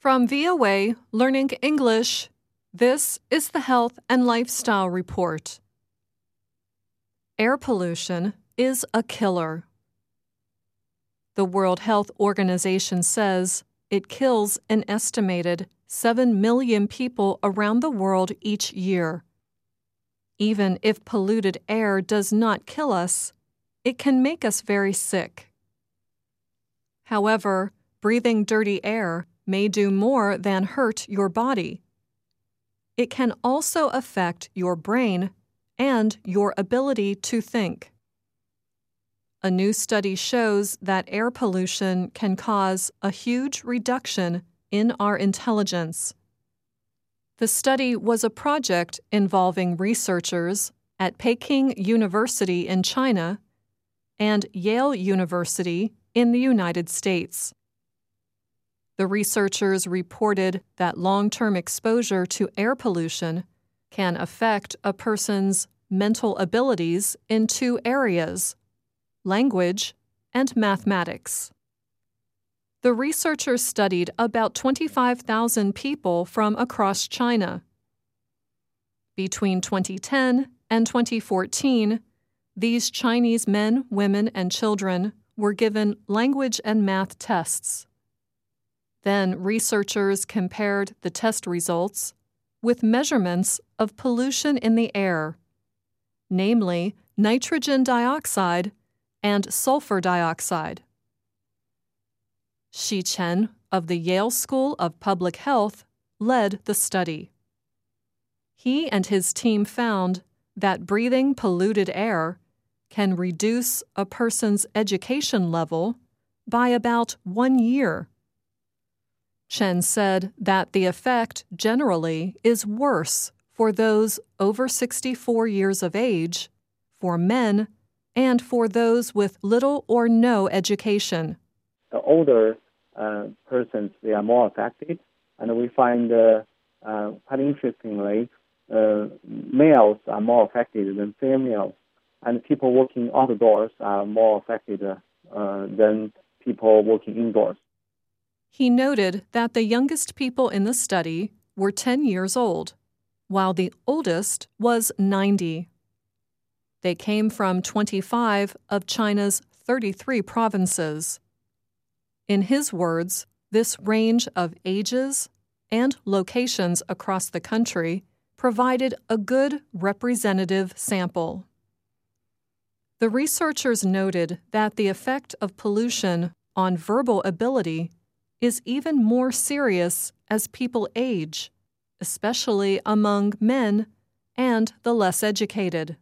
From VOA Learning English, this is the Health and Lifestyle Report. Air pollution is a killer. The World Health Organization says it kills an estimated 7 million people around the world each year. Even if polluted air does not kill us, it can make us very sick. However, breathing dirty air may do more than hurt your body. It can also affect your brain and your ability to think. A new study shows that air pollution can cause a huge reduction in our intelligence. The study was a project involving researchers at Peking University in China and Yale University in the United States. The researchers reported that long-term exposure to air pollution can affect a person's mental abilities in two areas: language and mathematics. The researchers studied about 25,000 people from across China. Between 2010 and 2014, these Chinese men, women, and children were given language and math tests. Then researchers compared the test results with measurements of pollution in the air, namely nitrogen dioxide and sulfur dioxide. Shi Chen of the Yale School of Public Health led the study. He and his team found that breathing polluted air can reduce a person's education level by about 1 year. Chen said that the effect generally is worse for those over 64 years of age, for men, and for those with little or no education. The older persons, they are more affected, and we find, quite interestingly, males are more affected than females, and people working outdoors are more affected than people working indoors. He noted that the youngest people in the study were 10 years old, while the oldest was 90. They came from 25 of China's 33 provinces. In his words, this range of ages and locations across the country provided a good representative sample. The researchers noted that the effect of pollution on verbal ability is even more serious as people age, especially among men and the less educated.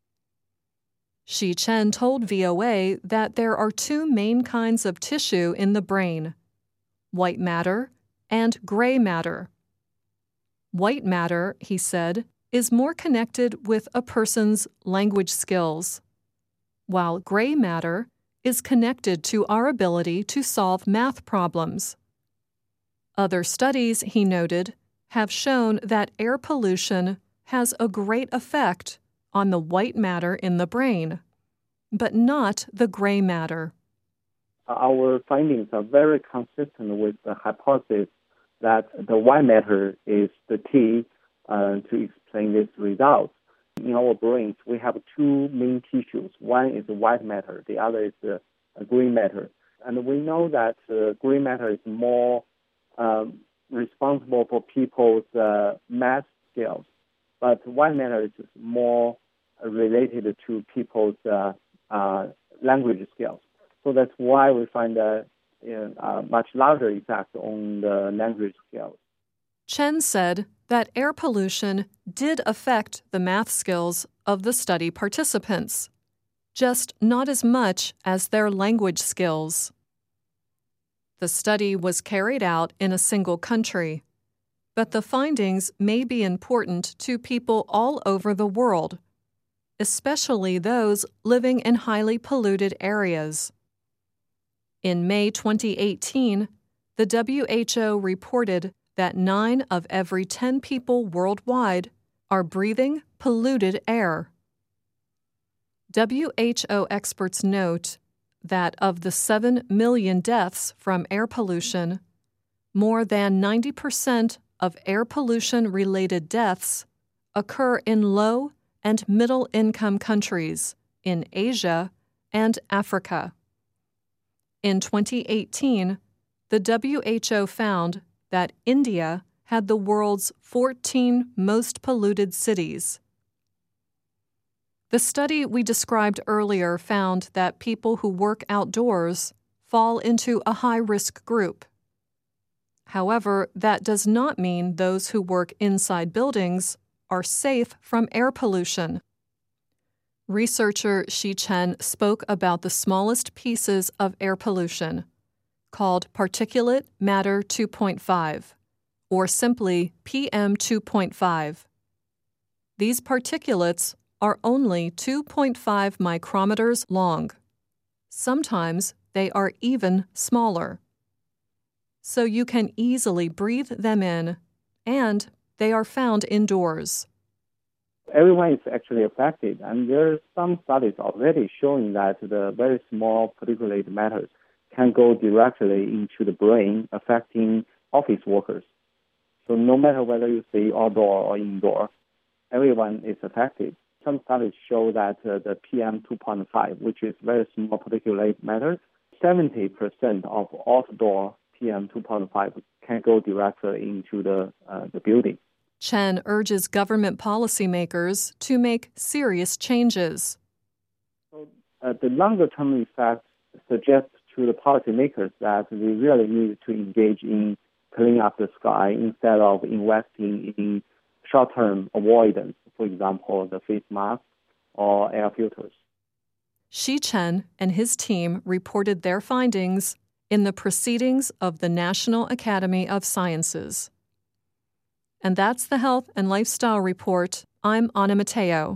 Shi Chen told VOA that there are two main kinds of tissue in the brain: white matter and gray matter. White matter, he said, is more connected with a person's language skills, while gray matter is connected to our ability to solve math problems. Other studies, he noted, have shown that air pollution has a great effect on the white matter in the brain, but not the gray matter. Our findings are very consistent with the hypothesis that the white matter is the key to explain these results. In our brains, we have two main tissues. One is the white matter, the other is the gray matter. And we know that gray matter is more responsible for people's math skills, but white matter is more related to people's language skills. So that's why we find a much larger effect on the language skills. Chen said that air pollution did affect the math skills of the study participants, just not as much as their language skills. The study was carried out in a single country, but the findings may be important to people all over the world, especially those living in highly polluted areas. In May 2018, the WHO reported that 9 of every 10 people worldwide are breathing polluted air. WHO experts note that of the 7 million deaths from air pollution, More than 90% of air pollution-related deaths occur in low- and middle-income countries in Asia and Africa. In 2018, the WHO found that India had the world's 14 most polluted cities. The study we described earlier found that people who work outdoors fall into a high-risk group. However, that does not mean those who work inside buildings are safe from air pollution. Researcher Xi Chen spoke about the smallest pieces of air pollution, called particulate matter 2.5, or simply PM 2.5. These particulates are only 2.5 micrometers long. Sometimes they are even smaller. So you can easily breathe them in, and they are found indoors. Everyone is actually affected, and there are some studies already showing that the very small particulate matters can go directly into the brain, affecting office workers. So no matter whether you stay outdoor or indoor, everyone is affected. Some studies show that the PM 2.5, which is very small particulate matter, 70% of outdoor PM 2.5 can go directly into the building. Chen urges government policymakers to make serious changes. So, the longer-term effects suggest to the policymakers that we really need to engage in cleaning up the sky instead of investing in short-term avoidance, for example, the face masks or air filters. Xi Chen and his team reported their findings in the Proceedings of the National Academy of Sciences. And that's the Health and Lifestyle Report. I'm Anna Mateo.